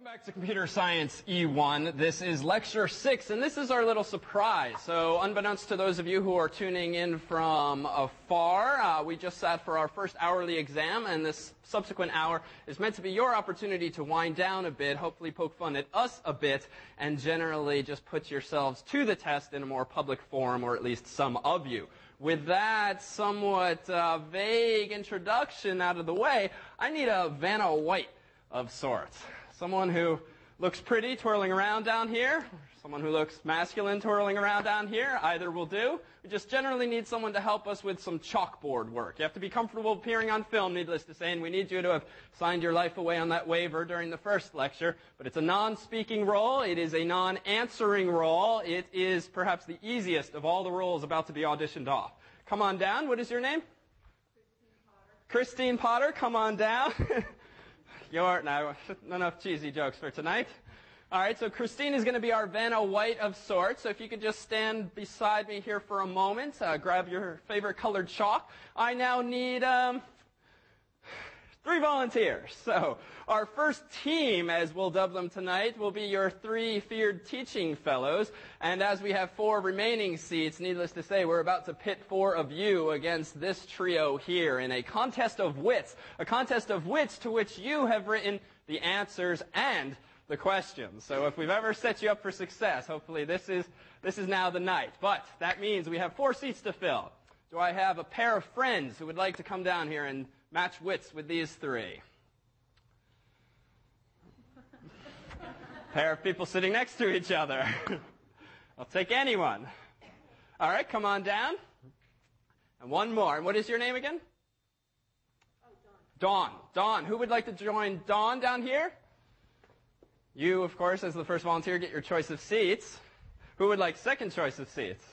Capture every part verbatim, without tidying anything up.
Welcome back to Computer Science E one. This is lecture six, and this is our little surprise. So unbeknownst to those of you who are tuning in from afar, uh, we just sat for our first hourly exam, and this subsequent hour is meant to be your opportunity to wind down a bit, hopefully poke fun at us a bit, and generally just put yourselves to the test in a more public forum, or at least some of you. With that somewhat uh, vague introduction out of the way, I need a Vanna White of sorts. Someone who looks pretty twirling around down here, someone who looks masculine twirling around down here, either will do. We just generally need someone to help us with some chalkboard work. You have to be comfortable appearing on film, needless to say, and we need you to have signed your life away on that waiver during the first lecture. But it's a non-speaking role. It is a non-answering role. It is perhaps the easiest of all the roles about to be auditioned off. Come on down. What is your name? Christine Potter. Christine Potter, come on down. You're, no, not enough cheesy jokes for tonight. All right, so Christine is going to be our Vanna White of sorts. So if you could just stand beside me here for a moment, uh, grab your favorite colored chalk. I now need um, three volunteers. So our first team, as we'll dub them tonight, will be your three feared teaching fellows. And as we have four remaining seats, needless to say, we're about to pit four of you against this trio here in a contest of wits. A contest of wits to which you have written the answers and the questions. So if we've ever set you up for success, hopefully this is, this is now the night. But that means we have four seats to fill. Do I have a pair of friends who would like to come down here and match wits with these three? Pair of people sitting next to each other. I'll take anyone. All right, come on down. And one more. And what is your name again? Oh, Dawn. Dawn. Dawn. Who would like to join Dawn down here? You, of course, as the first volunteer, get your choice of seats. Who would like second choice of seats?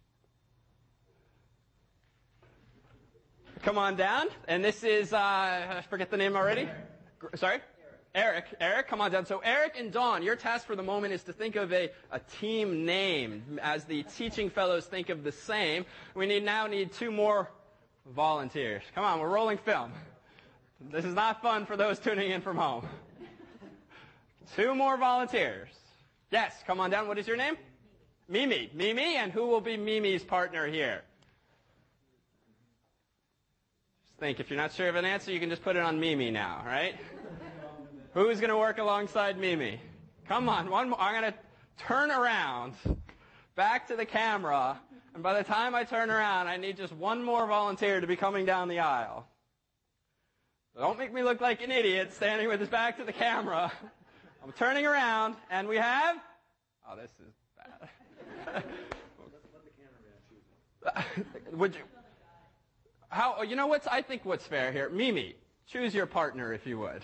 Come on down. And this is, uh, I forget the name already. Eric. Sorry? Eric. Eric. Eric, come on down. So Eric and Dawn, your task for the moment is to think of a, a team name as the teaching fellows think of the same. We need now need two more volunteers. Come on, we're rolling film. This is not fun for those tuning in from home. Two more volunteers. Yes, come on down. What is your name? Mimi. Mimi. Mimi, and who will be Mimi's partner here? Think. If you're not sure of an answer, you can just put it on Mimi now, right? Who's going to work alongside Mimi? Come on, one more. I'm going to turn around, back to the camera, and by the time I turn around, I need just one more volunteer to be coming down the aisle. Don't make me look like an idiot standing with his back to the camera. I'm turning around, and we have... Oh, this is bad. Let the cameraman choose. Would you... How, oh, you know what's, I think what's fair here. Mimi, choose your partner if you would. Okay,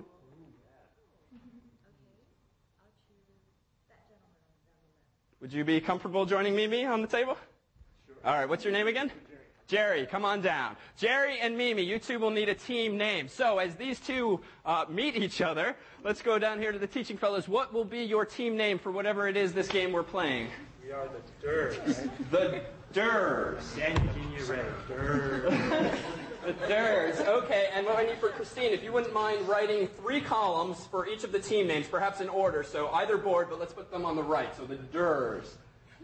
I'll choose that gentleman down the left. Would you be comfortable joining Mimi on the table? Sure. All right, what's your name again? Jerry. Jerry, come on down. Jerry and Mimi, you two will need a team name. So as these two uh, meet each other, let's go down here to the teaching fellows. What will be your team name for whatever it is this game we're playing? We are the Durs. The Durs. Danny, can you read? Durs. The Durs. Okay, and what I need for Christine, if you wouldn't mind writing three columns for each of the team names, perhaps in order. So either board, but let's put them on the right. So the Durs.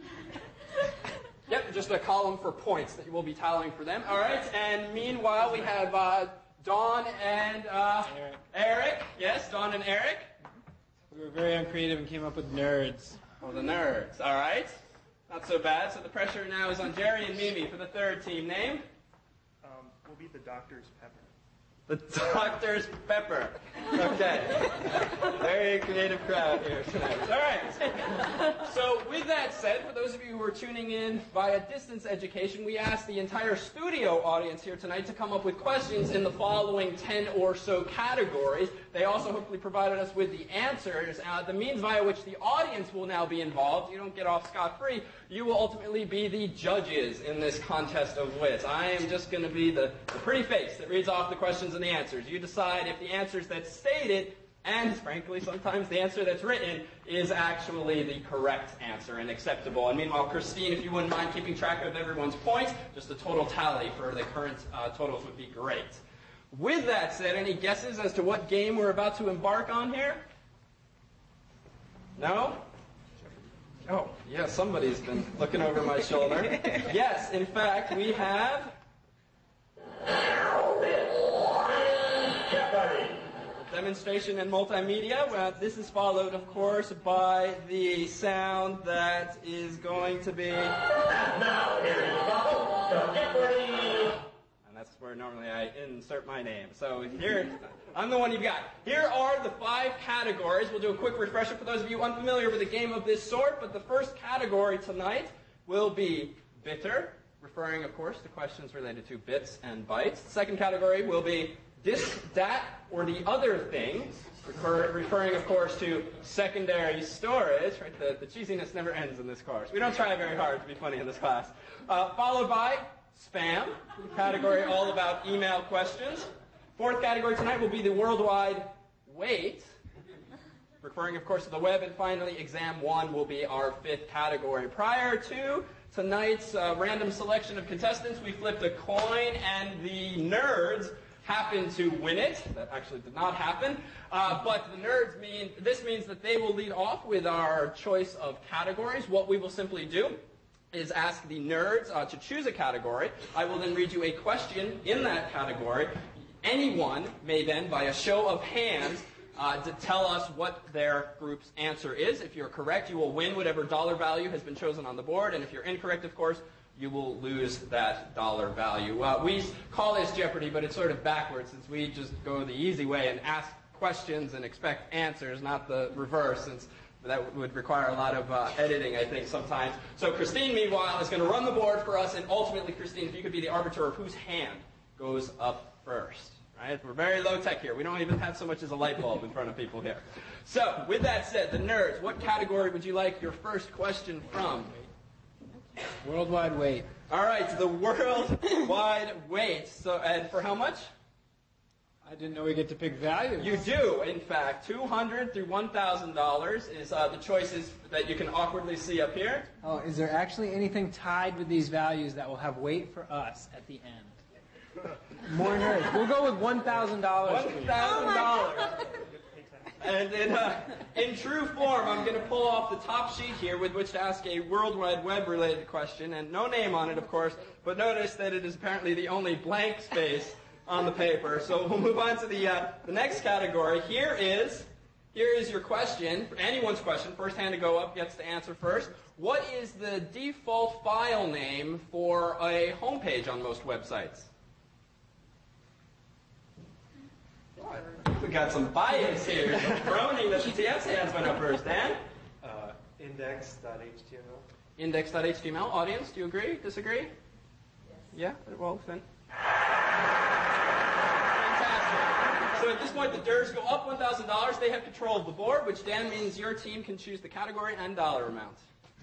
Yep, just a column for points that you will be tallying for them. All right, and meanwhile we have uh, Dawn and uh, Eric. Eric. Yes, Dawn and Eric. We were very uncreative and came up with nerds. Oh, the nerds. All right. Not so bad. So the pressure now is on Jerry and Mimi for the third team name. Um, we'll be the Doctor's Pepper. The Doctor's Pepper. Okay. Very creative crowd here tonight. All right. So with that said, for those of you who are tuning in via distance education, we asked the entire studio audience here tonight to come up with questions in the following ten or so categories. They also hopefully provided us with the answers. Uh, the means via which the audience will now be involved. You don't get off scot-free. You will ultimately be the judges in this contest of wits. I am just going to be the, the pretty face that reads off the questions and the answers. You decide if the answers that's stated, and frankly sometimes the answer that's written, is actually the correct answer and acceptable. And meanwhile, Christine, if you wouldn't mind keeping track of everyone's points, just the total tally for the current uh, totals would be great. With that said, any guesses as to what game we're about to embark on here? No? Oh, yeah, somebody's been looking over my shoulder. Yes, in fact, we have a demonstration in multimedia. Well, this is followed, of course, by the sound that is going to be... Now, here is the bubble, so get ready. And that's where normally I insert my name. So here, I'm the one you've got. Here are the five categories. We'll do a quick refresher for those of you unfamiliar with a game of this sort, but the first category tonight will be bitter, referring, of course, to questions related to bits and bytes. The second category will be this, that, or the other things, refer, referring, of course, to secondary storage. Right? The, the cheesiness never ends in this course. We don't try very hard to be funny in this class. Uh, followed by spam, the category all about email questions. Fourth category tonight will be the worldwide wait, referring, of course, to the web. And finally, exam one will be our fifth category. Prior to tonight's uh, random selection of contestants, we flipped a coin, and the nerds happened to win it. That actually did not happen. Uh, but the nerds mean, this means that they will lead off with our choice of categories. What we will simply do is ask the nerds uh, to choose a category. I will then read you a question in that category. Anyone may then, by a show of hands, uh, to tell us what their group's answer is. If you're correct, you will win whatever dollar value has been chosen on the board. And if you're incorrect, of course, you will lose that dollar value. Uh, we call this Jeopardy, but it's sort of backwards, since we just go the easy way and ask questions and expect answers, not the reverse, since that would require a lot of uh, editing, I think, sometimes. So Christine, meanwhile, is going to run the board for us, and ultimately, Christine, if you could be the arbiter of whose hand goes up first. Right? We're very low tech here. We don't even have so much as a light bulb in front of people here. So, with that said, the nerds, what category would you like your first question from? Worldwide wait. All right, the worldwide wait. So, and for how much? I didn't know we get to pick values. You do, in fact. two hundred dollars through one thousand dollars is uh, the choices that you can awkwardly see up here. Oh, is there actually anything tied with these values that will have weight for us at the end? More nerds. We'll go with one thousand dollars. one thousand dollars. And in, uh, in true form, I'm going to pull off the top sheet here with which to ask a World Wide Web-related question, and no name on it, of course, but notice that it is apparently the only blank space on the paper. So we'll move on to the, uh, the next category. Here is, here is your question, anyone's question. First hand to go up gets to answer first. What is the default file name for a homepage on most websites? We got some bias here. Some groaning that the T F's hands went up first. Dan? Uh, index dot H T M L. index dot H T M L. Audience, do you agree? Disagree? Yes. Yeah? Well, then. Fantastic. So at this point, the D E R S go up one thousand dollars. They have control of the board, which, Dan, means your team can choose the category and dollar amount.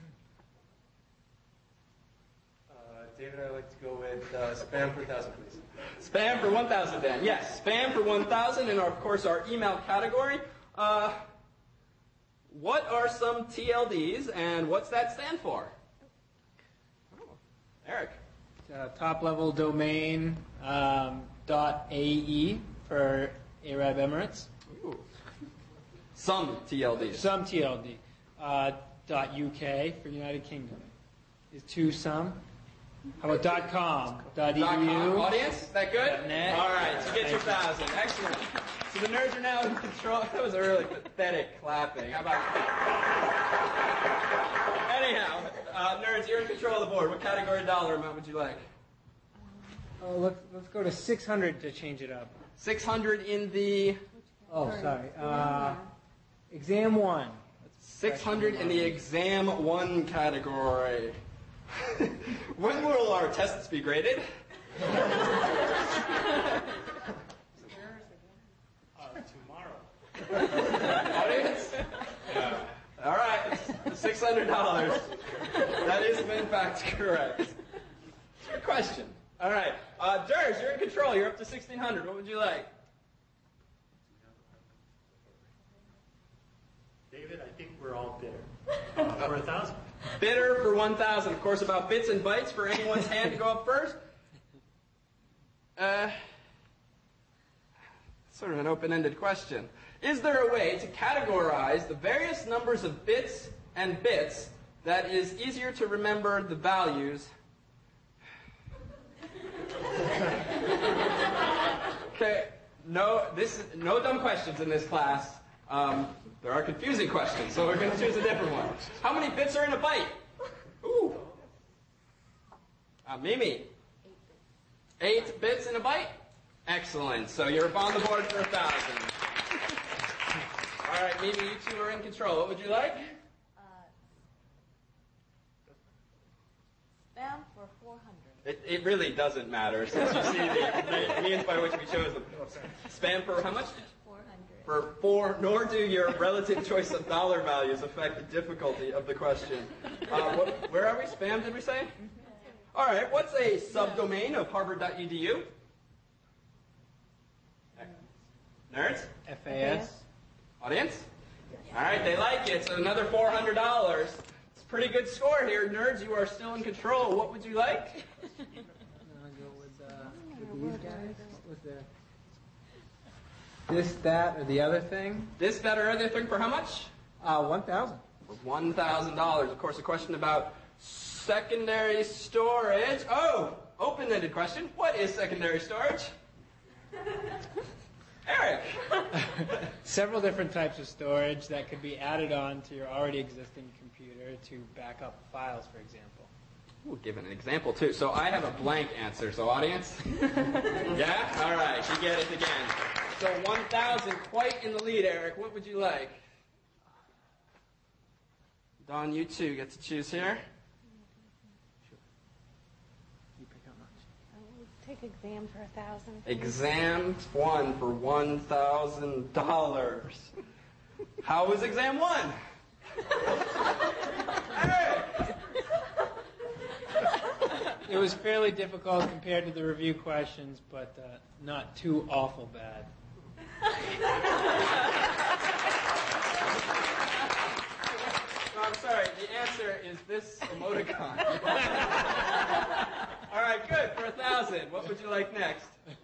Uh, David, I'd like to go with uh, spam for one thousand, please. Spam for one thousand, Dan. Yes, spam for one thousand, and of course our email category. Uh, what are some T L Ds, and what's that stand for? Oh, Eric. Uh, top level domain um, dot A E for Arab Emirates. Ooh. Some T L Ds. Some T L D. Uh, dot U K for United Kingdom. Is two some? How about dot com? Dot E Dot com. U? Audience, is that good? Dot net. All right, so get your thousand. Excellent. So the nerds are now in control. That was a really pathetic clapping. How about Anyhow, uh, nerds, you're in control of the board. What category dollar amount would you like? Oh, let's let's go to six hundred to change it up. six hundred in the... Oh, sorry. Uh, exam one. six hundred in the exam one category. When will our tests be graded? Uh, tomorrow. Audience? Yeah. All right, six hundred dollars. That is, in fact, correct. Good question. All right, uh, D E R S, you're in control. You're up to sixteen hundred. What would you like? David, I think we're all bitter. Uh, for a thousand. Bitter for one thousand. Of course, about bits and bytes for anyone's hand to go up first. Uh, sort of an open-ended question. Is there a way to categorize the various numbers of bits and bits that is easier to remember the values? Okay, no, this no dumb questions in this class. Um, there are confusing questions, so we're going to choose a different one. How many bits are in a byte? Ooh. Uh, Mimi. Eight bits in a byte? Excellent. So you're on the board for a thousand. All right, Mimi, you two are in control. What would you like? Uh, spam for four hundred. It, it really doesn't matter, since you see the, the means by which we chose them. Spam for how much? four hundred. For four, nor do your relative choice of dollar values affect the difficulty of the question. Uh, what, where are we? Spam, did we say? All right, what's a subdomain of harvard dot e d u? Nerds? F A S. Audience? All right, they like it, so another four hundred dollars. It's a pretty good score here. Nerds, you are still in control. What would you like? I'll go with, uh, with these guys. What was the this, that, or the other thing? This, that, or other thing for how much? Uh, one thousand. For one thousand dollars. Of course, a question about secondary storage. Oh, open-ended question. What is secondary storage? Eric. Several different types of storage that could be added on to your already existing computer to back up files, for example. Ooh, give an example, too. So I have a blank answer. So audience? Yeah? All right. You get it again. So one thousand, quite in the lead, Eric. What would you like? Don, you too get to choose here. You pick how much? I would take exam for a thousand. Exam one for one thousand dollars. How was exam one? Eric! It was fairly difficult compared to the review questions, but uh, not too awful bad. No, I'm sorry. The answer is this emoticon. All right, good. For a thousand. What would you like next?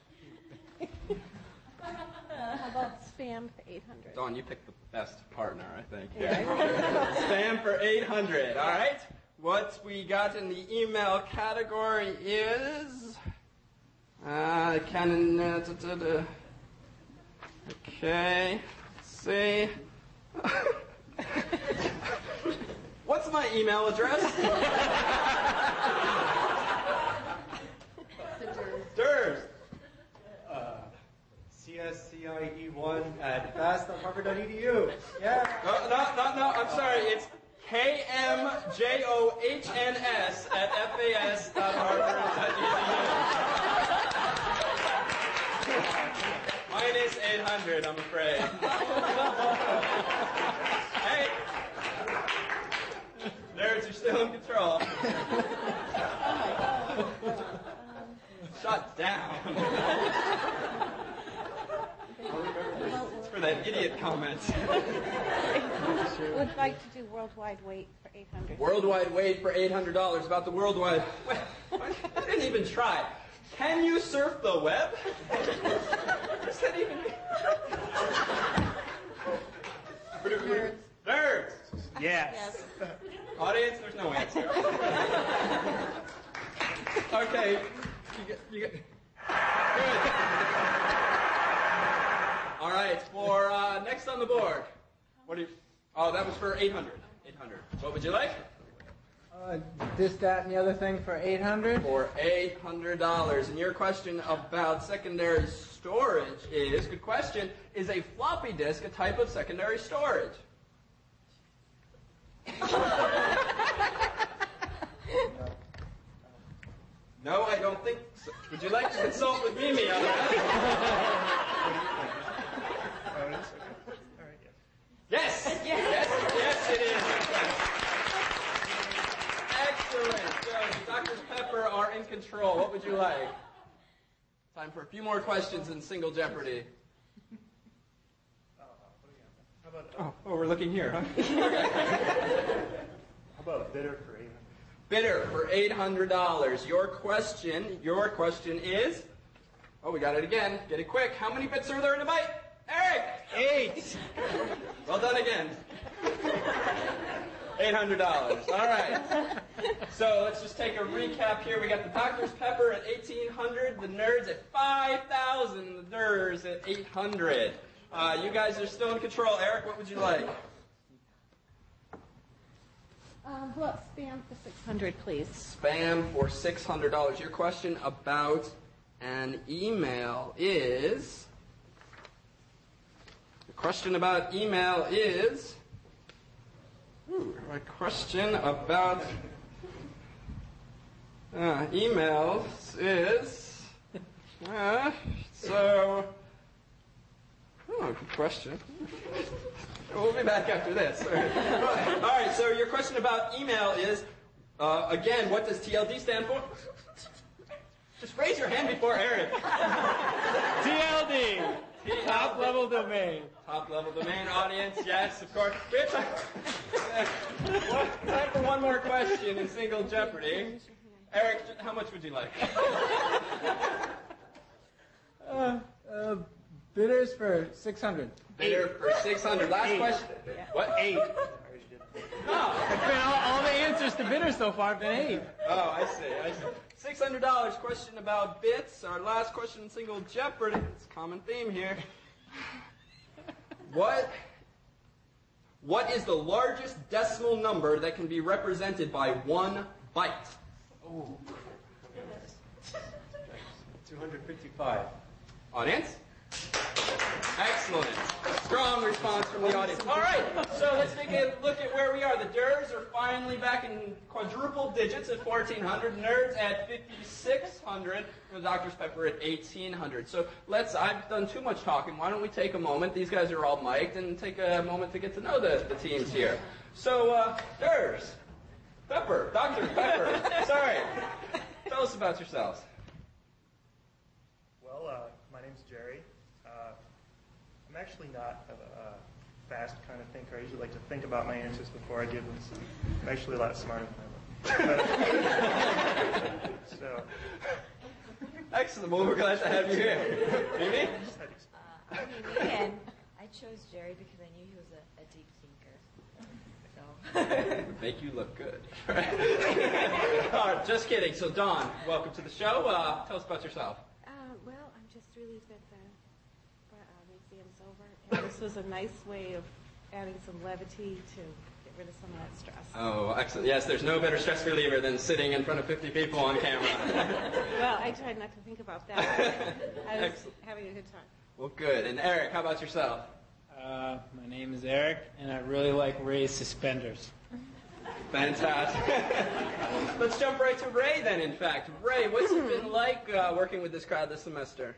How about spam for eight hundred? Dawn, you picked the best partner, I think. Spam for eight hundred. All right. What we got in the email category is uh, Canon. Uh, da, da, da. Okay. Let's see. What's my email address? Durs. Uh, C S C I E one at fast dot harvard dot e d u. Yeah. No, no, no, no. I'm sorry. It's K M J O H N S at F A S dot harvard dot e d u. Minus eight hundred, I'm afraid. Hey. Nerds, you're still in control. Shut down. It's for that idiot comment. Would like to do worldwide weight for eight hundred. Worldwide weight for eight hundred dollars. About the worldwide. Wait, I didn't even try. Can you surf the web? Does that even mean? Nerds. Nerds. Yes. Yes. Audience, there's no answer. Okay. You get, you get. Good. All right. For uh, next on the board. What do you? Oh, that was for eight hundred. eight hundred. What would you like? Uh, this, that, and the other thing for eight hundred. For eight hundred dollars. And your question about secondary storage is, good question, is a floppy disk a type of secondary storage? No, I don't think so. Would you like to consult with Mimi on that? Yes! Yes, yes, it is. Excellent. So, Doctor Pepper are in control. What would you like? Time for a few more questions in Single Jeopardy. Oh, oh, we're looking here, huh? How about bidder for eight hundred? Bidder for eight hundred dollars. Your question, your question is, oh, we got it again. Get it quick. How many bits are there in a byte? Eric! Eight. Well done again. eight hundred dollars. All right. So let's just take a recap here. We got the Doctor's Pepper at eighteen hundred dollars, the Nerds at five thousand dollars, and the Durs at eight hundred dollars. Uh, you guys are still in control. Eric, what would you like? Um, what, spam for six hundred, please. Spam for six hundred dollars. Your question about an email is... The question about email is... Ooh, my question about uh, emails is... Uh, so... Oh, good question. We'll be back after this. All right, All right so your question about email is, uh, again, what does T L D stand for? Just raise your hand before Eric. T L D. Top level domain. Top level domain, audience, yes, of course. We have time, uh, time for one more question in Single Jeopardy. Eric, how much would you like? Uh, uh, bidders for six hundred. Bidder for six hundred. Last Eight. question. What? Eight. No. It's been all, all the answers to bidders so far have been eight. Oh, I see, I see. six hundred dollars question about bits. Our last question in Single Jeopardy. It's a common theme here. What, what is the largest decimal number that can be represented by one byte? Oh. two hundred fifty-five. Audience? Excellent. Strong response from the audience. All right, so let's take a look at where we are. The Durs are finally back in quadruple digits at fourteen hundred, Nerds at fifty-six hundred, and the Doctor's Pepper at eighteen hundred. So let's, I've done too much talking. Why don't we take a moment, these guys are all mic'd, and take a moment to get to know the, the teams here. So, uh, Durs, Pepper, Doctor Pepper, sorry. Tell us about yourselves. Well, uh, my name's Jerry. Uh, I'm actually not a, a fast kind of thinker. I usually like to think about my answers before I give them. So I'm actually a lot smarter than I look. So, Excellent. Well, we're glad to have you here. Mimi? Uh, I'm Mimi, and I chose Jerry because I knew he was a, a deep thinker. So. Make you look good. All right, just kidding. So, Dawn, welcome to the show. Uh, tell us about yourself. Uh, well, I'm just relieved that the uh, museum's over. And this was a nice way of adding some levity to get rid of some of that stress. Oh, excellent. Yes, there's no better stress reliever than sitting in front of fifty people on camera. Well, I tried not to think about that. I was Excellent. having a good time. Well, good. And Eric, how about yourself? Uh, my name is Eric, and I really like Ray's suspenders. Fantastic. Let's jump right to Ray then, in fact. Ray, what's it been like uh, working with this crowd this semester?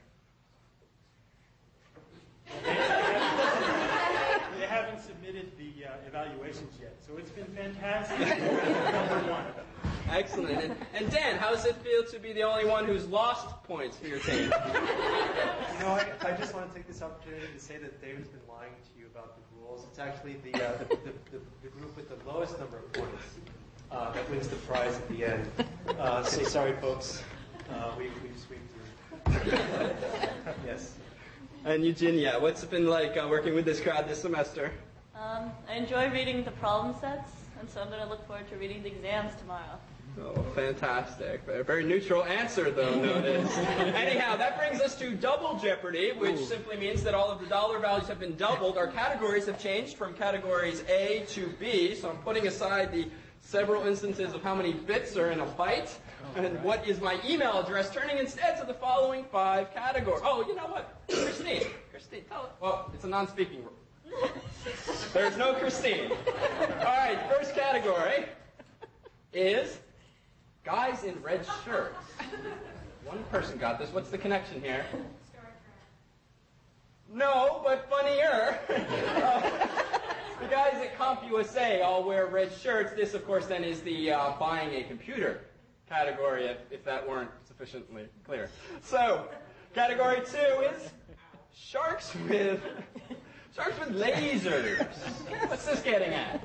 they haven't submitted the uh, evaluations yet, so it's been fantastic. Number one. Excellent. And, and Dan, how does it feel to be the only one who's lost points for your team? You know, I, I just want to take this opportunity to say that David's been lying to you about the rules. It's actually the, uh, the, the, the, the group with the lowest number of points uh, that wins the prize at the end. Uh, so sorry, folks. Uh, we, we've sweeped you. Yes. And Eugenia, what's it been like uh, working with this crowd this semester? Um, I enjoy reading the problem sets, and so I'm going to look forward to reading the exams tomorrow. Oh, fantastic. A very neutral answer, though, notice. Anyhow, that brings us to Double Jeopardy, which Ooh. simply means that all of the dollar values have been doubled. Our categories have changed from categories A to B, so I'm putting aside the several instances of how many bits are in a byte, and what is my email address, turning instead to the following five categories. Oh, you know what? Christine. Christine, tell it. Well, it's a non-speaking rule. There's no Christine. All right, first category is guys in red shirts. One person got this. What's the connection here? Star Trek. No, but funnier. Uh, the guys at CompUSA all wear red shirts. This, of course, then is the uh, buying a computer category, if, if that weren't sufficiently clear. So, category two is sharks with sharks with lasers. What's this getting at?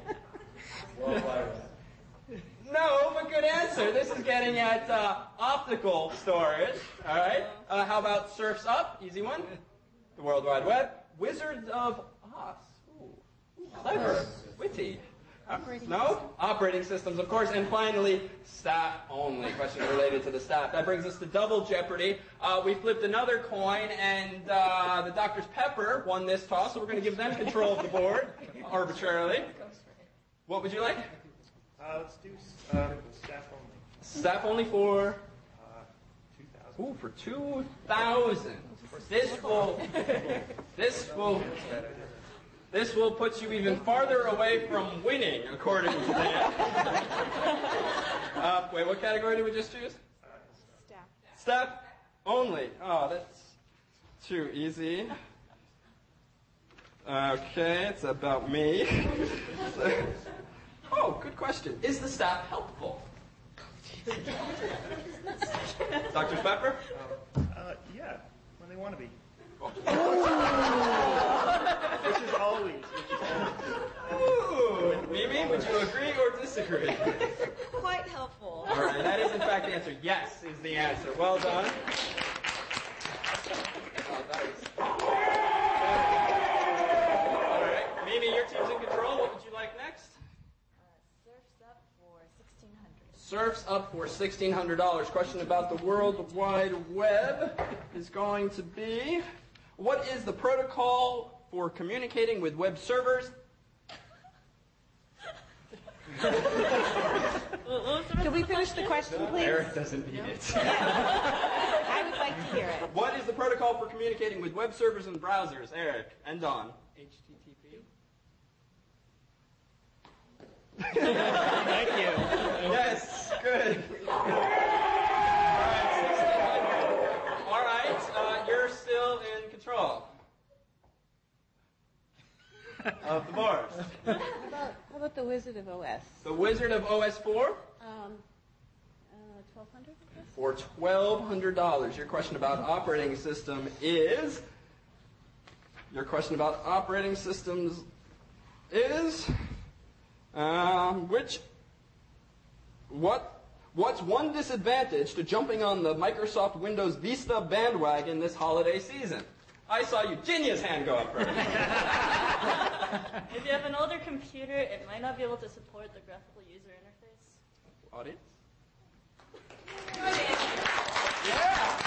No, but good answer. This is getting at uh, optical storage. All right. Uh, how about Surf's Up? Easy one. The World Wide Web. Wizards of Oz. Ooh, clever, witty. Uh, no? Operating systems, of course. And finally, staff only. Question related to the staff. That brings us to Double Jeopardy. Uh, we flipped another coin, and uh, the Doctor's Pepper won this toss, so we're going to give them control of the board arbitrarily. What would you like? Uh, let's do uh, staff only. Staff only for? Uh, two thousand. Ooh, for two thousand. This will, this will, this will put you even farther away from winning, according to Dan. Uh, wait, what category did we just choose? Staff. Staff only. Oh, that's too easy. Okay, it's about me. Oh, good question. Is the staff helpful? Doctor Pepper? Uh, yeah, when they want to be. Which is always. Which is always. Ooh, Mimi, would you agree or disagree? Quite helpful. All right, that is in fact the answer. Yes is the answer. Well done. Oh, that is... All right, Mimi, your team's in control. What would you like next? Uh, surf's up for sixteen hundred. Surf's up for sixteen hundred dollars. Question about the World Wide Web is going to be, what is the protocol for communicating with web servers? Can we finish the question, please? Eric doesn't need it. I would like to hear it. What is the protocol for communicating with web servers and browsers? Eric and Don. H T T P. Thank you. Yes, good. All right, sixteen hundred. All right, uh, you're still in control of the bars. How about, how about the Wizard of O S? The Wizard of O S four Um, uh, twelve hundred, I guess? for twelve hundred dollars. Your question about operating system is, your question about operating systems is, um, which, what, what's one disadvantage to jumping on the Microsoft Windows Vista bandwagon this holiday season? I saw Eugenia's hand go up first. If you have an older computer, it might not be able to support the graphical user interface. Audience? Yeah!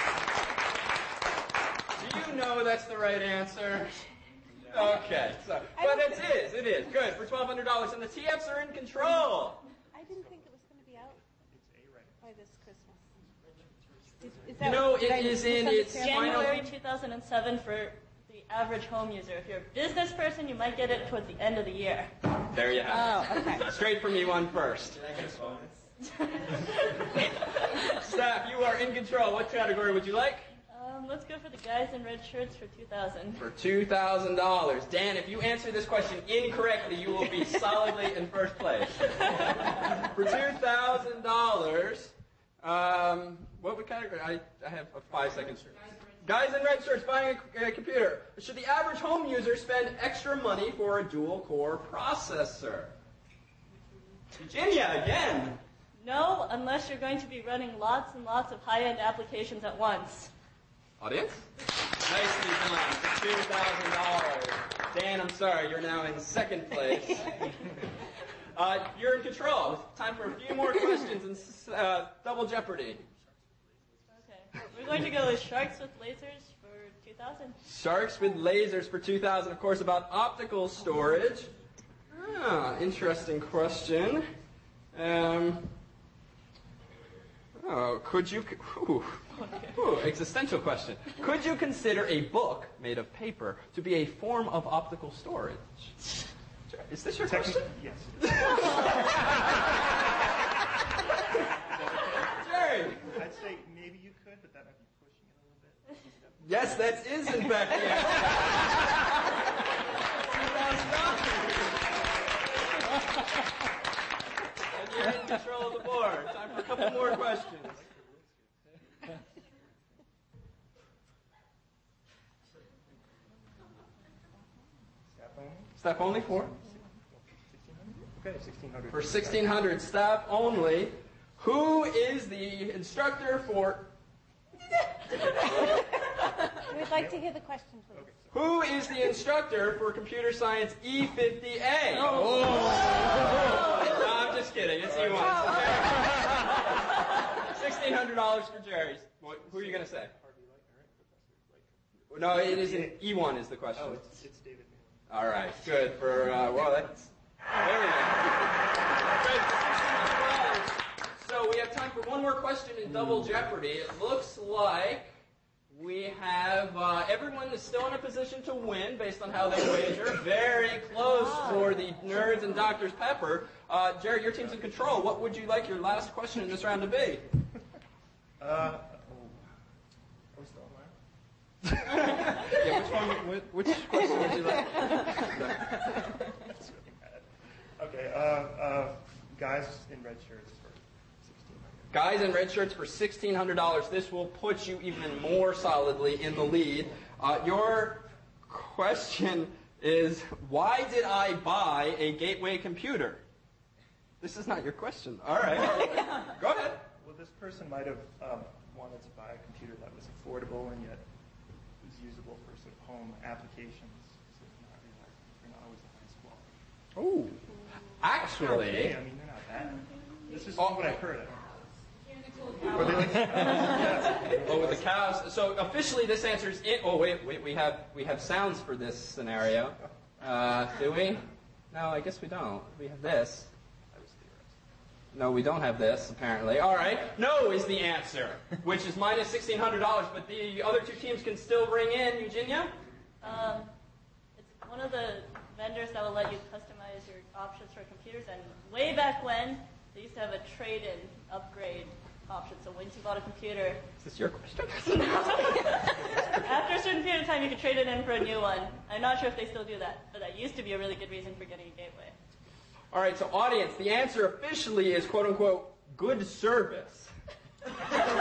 Do you know that's the right answer? Okay, so, but it is, it is. Good, for twelve hundred dollars, and the T Fs are in control. I didn't think it was going to be out by this Christmas. Is, is You know, did I it is in its misunderstand? January two thousand seven for the average home user. If you're a business person, you might get it towards the end of the year. There you have Oh, okay. it. Straight from me one first. Staff, you are in control. What category would you like? Um, let's go for the guys in red shirts for two thousand. For two thousand dollars. Dan, if you answer this question incorrectly, you will be solidly in first place. For two thousand dollars, um, what would category? I, I have a five seconds. Guys in red shirts buying a, a computer. Should the average home user spend extra money for a dual-core processor? Virginia, again. No, unless you're going to be running lots and lots of high-end applications at once. Audience? Nicely done for two thousand dollars. Dan, I'm sorry, you're now in second place. uh, you're in control. Time for a few more questions and uh, double jeopardy. Okay. We're going to go with sharks with lasers for two thousand. Sharks with lasers for two thousand dollars, of course, about optical storage. Ah, interesting question. Um, oh, could you... Ooh, ooh, existential question. Could you consider a book made of paper to be a form of optical storage? Is this your question? Yes. Jerry? I'd say maybe you could, but that might be pushing it a little bit. Yes, that is in fact the answer. And you're in control of the board. Time for a couple more questions. Staff only? Staff only for? sixteen hundred? Okay, sixteen hundred. For sixteen hundred, staff only. Who is the instructor for... We'd like to hear the question, please. Who is the instructor for Computer Science E fifty A? Oh. No, I'm just kidding. It's E one. sixteen hundred dollars for Jerry's. What, who are you going to say? No, it isn't. E one is the question. Oh, it's, it's David Malan. All right, good for, uh, well, that's very nice. So we have time for one more question in Double Jeopardy. It looks like we have, uh, everyone is still in a position to win based on how they wager. Very close for the Nerds and Doctor Pepper. Uh, Jared, your team's in control. What would you like your last question in this round to be? Uh, oh. Are we still online? Yeah, which one, which, which question would you like? That's really bad. Okay, uh, uh, guys in red shirts for sixteen hundred dollars. Guys in red shirts for sixteen hundred dollars. This will put you even more solidly in the lead. Uh, your question is, why did I buy a Gateway computer? This is not your question. All right. Go ahead. Well, this person might have um, wanted to buy a computer that was affordable and yet was usable for sort of home applications. So not realizing they're not always the highest quality. Oh, actually, Okay, I mean, they're not bad. This is Oh. what I've heard. Or they like, yeah. oh, with the cows. So officially, this answers it. Oh, wait, wait, we have we have sounds for this scenario. Uh, do we? No, I guess we don't. We have this. No, we don't have this, apparently. All right. No is the answer, which is minus sixteen hundred dollars, but the other two teams can still ring in. Eugenia? Um, it's one of the vendors that will let you customize your options for computers. And way back when, they used to have a trade-in upgrade option. So once you bought a computer, Is this your question? after a certain period of time, you could trade it in for a new one. I'm not sure if they still do that, but that used to be a really good reason for getting a Gateway. All right, so audience, the answer officially is quote unquote good service. Well,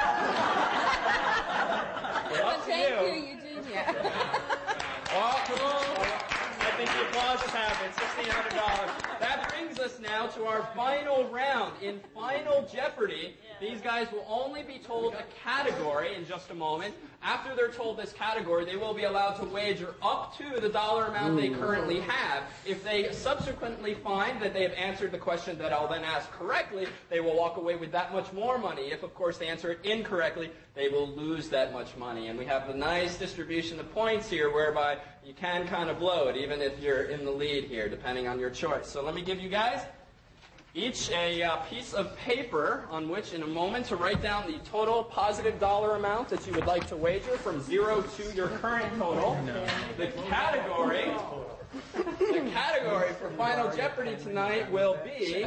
up to Thank you. you, Eugenia. Oh, I think the applause has happened. sixteen hundred dollars. That brings us now to our final round. In Final Jeopardy, these guys will only be told a category in just a moment. After they're told this category, they will be allowed to wager up to the dollar amount they currently have. If they subsequently find that they have answered the question that I'll then ask correctly, they will walk away with that much more money. If, of course, they answer it incorrectly, they will lose that much money. And we have a nice distribution of points here whereby you can kind of blow it, even if you're in the lead here, depending on your choice. So let me give you guys each a uh, piece of paper on which in a moment to write down the total positive dollar amount that you would like to wager from zero to your current total. The category, the category for Final Jeopardy tonight will be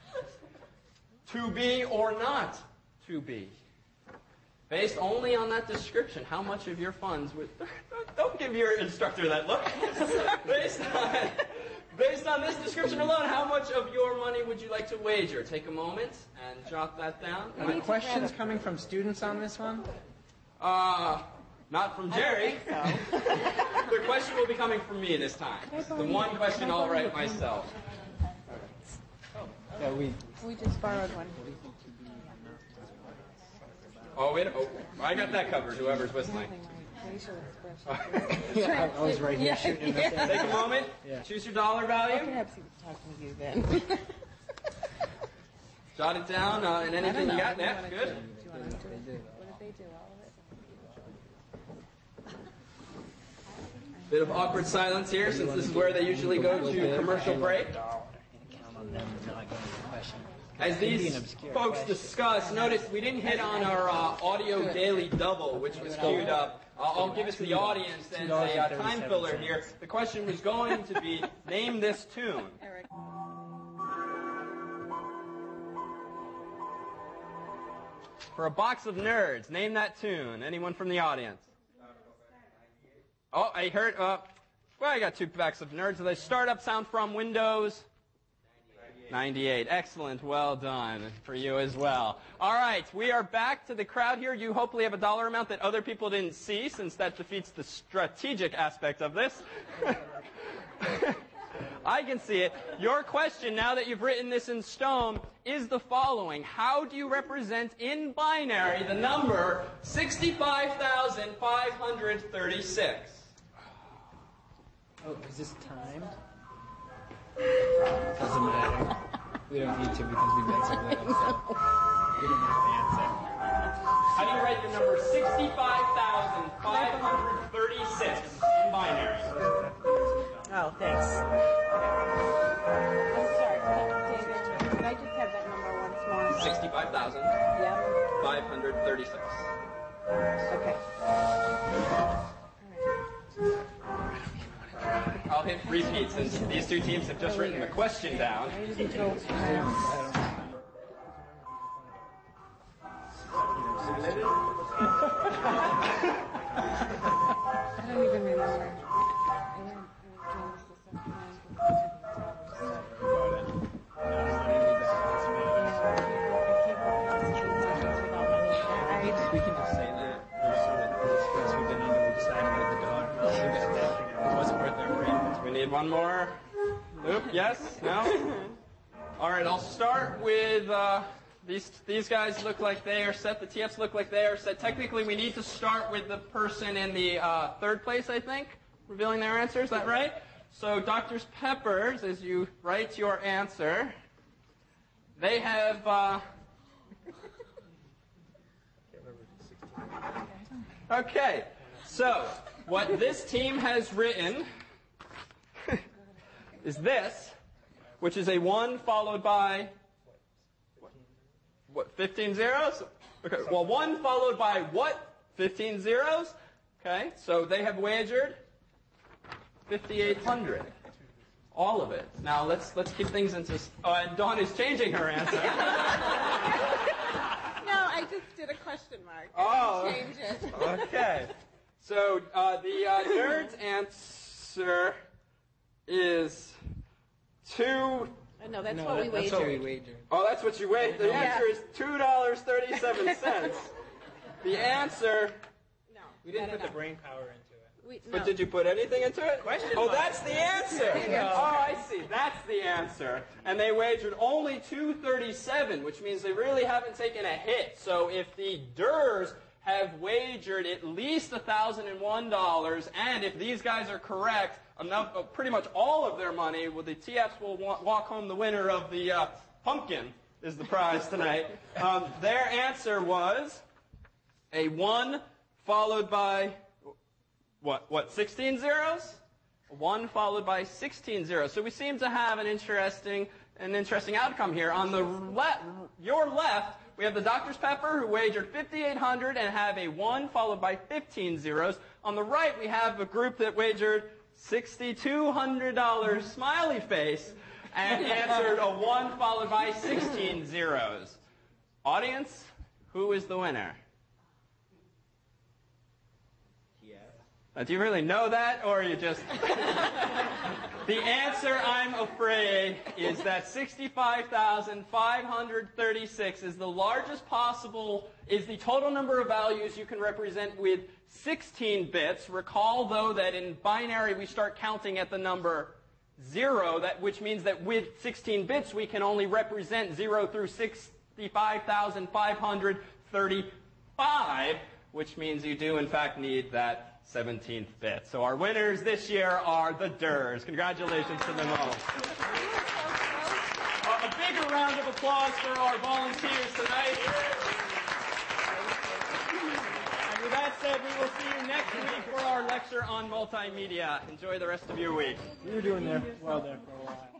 to be or not to be. Based only on that description, how much of your funds would... Don't give your instructor that look. Based on, based on this description alone, how much of your money would you like to wager? Take a moment and jot that down. Are the questions coming from students on this one? Uh, not from Jerry. I don't think so. The question will be coming from me this time. The one question I'll write myself. Yeah, we. We just borrowed one. Oh, wait. Oh, I got that covered, whoever's whistling. Facial expression. Yeah, I was right here shooting him. Yeah. Take a moment. Yeah. Choose your dollar value. Perhaps he was talking to you then. Jot it down, uh, and anything you got. Do you Yeah, wanna good. do- do you want to do it? What did they do? All of it? Bit of awkward silence here, since this is where they usually go to commercial break. Count on them not getting the question. As these folks discuss, notice we didn't hit on our uh, audio daily double, which was queued up. Uh, I'll give it to the audience as a uh, time filler here. The question was going to be, name this tune. Eric. For a box of nerds, name that tune. Anyone from the audience? Oh, I heard, uh, well, I got two packs of nerds. The startup sound from Windows? ninety-eight. Excellent. Well done for you as well. All right. We are back to the crowd here. You hopefully have a dollar amount that other people didn't see, since that defeats the strategic aspect of this. I can see it. Your question, now that you've written this in stone, is the following. How do you represent in binary the number sixty-five thousand five hundred thirty-six? Oh, is this timed? Doesn't matter. We don't need to because we've done something else. So we don't have to answer. How do you write the number sixty-five thousand five hundred thirty-six in binary? Oh, thanks. I'm sorry, David. Could I just have that number once more? sixty-five thousand Yep. five hundred thirty-six. Okay. I'll hit repeat since these two teams have just written the question down. I didn't go fast. I don't even remember. I went, I was doing this this afternoon. We can just say that. Since we've been under, we decided with the dog. It wasn't worth our brain. We need one more. Oop, yes? No? All right, I'll start with uh, these these guys look like they are set. The T Fs look like they are set. Technically, we need to start with the person in the uh, third place, I think, revealing their answer. Is that right? So Doctor Peppers, as you write your answer, they have... Uh, okay, so what this team has written is this, which is a one followed by, what, what fifteen zeros? Okay, well, one followed by what? fifteen zeros? Okay, so they have wagered fifty-eight hundred. All of it. Now let's let's keep things into. Oh, and Dawn is changing her answer. No, I just did a question mark. Oh. Change it. Okay. So uh, the uh, nerd's answer is two. No, that's No, what we that- that's what we wagered. wagered. Oh, that's what you weighed. The Yeah. answer is two dollars thirty-seven cents. The answer. No, We didn't not put the enough. brain power into it. We, But no. did you put anything into it? Question Oh, mark. that's the answer. Oh, I see. That's the answer. And they wagered only two thirty-seven, which means they really haven't taken a hit. So if the Durs have wagered at least one thousand one dollars, and if these guys are correct, enough, uh, pretty much all of their money, well, the T Fs will wa- walk home the winner of the uh, pumpkin is the prize tonight. Um, their answer was a one followed by... What, what, sixteen zeros? One followed by sixteen zeros. So we seem to have an interesting, an interesting outcome here. On the left, your left, we have the Doctor's Pepper who wagered fifty-eight hundred and have a one followed by fifteen zeros. On the right, we have a group that wagered six thousand two hundred dollars smiley face and answered a one followed by sixteen zeros. Audience, who is the winner? Uh, do you really know that, or are you just... The answer, I'm afraid, is that sixty-five thousand five hundred thirty-six is the largest possible, is the total number of values you can represent with sixteen bits. Recall, though, that in binary we start counting at the number zero, that, which means that with sixteen bits we can only represent zero through sixty-five thousand five hundred thirty-five, which means you do, in fact, need that seventeenth bit. So our winners this year are the Durs. Congratulations to them all. Uh, a bigger round of applause for our volunteers tonight. And with that said, we will see you next week for our lecture on multimedia. Enjoy the rest of your week. We were doing there well there for a while.